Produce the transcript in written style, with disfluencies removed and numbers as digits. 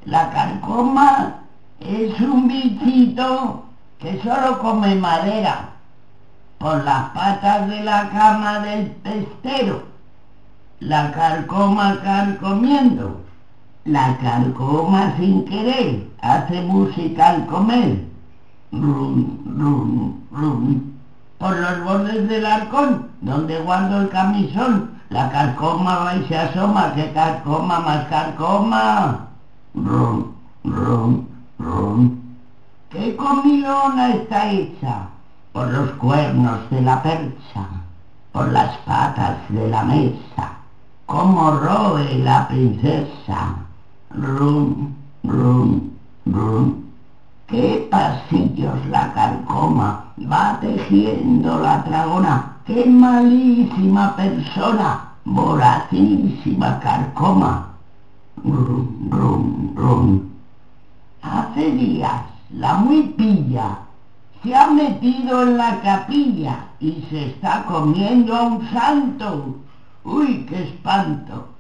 La carcoma es un bichito que solo come madera por las patas de la cama del pestero. La carcoma carcomiendo, la carcoma sin querer, hace música al comer. Rum, rum, rum. Por los bordes del arcón, donde guardo el camisón, la carcoma va y se asoma. ¡Qué carcoma más carcoma! Rum, rum, rum. ¡Qué comilona está hecha! Por los cuernos de la percha, por las patas de la mesa, como roe la princesa. Rum, rum, rum. ¡Qué pasillos la carcoma va tejiendo la tragona! ¡Qué malísima persona, voracísima carcoma! Rum, rum, rum. Hace días la muy pilla se ha metido en la capilla y se está comiendo a un santo. ¡Uy, qué espanto!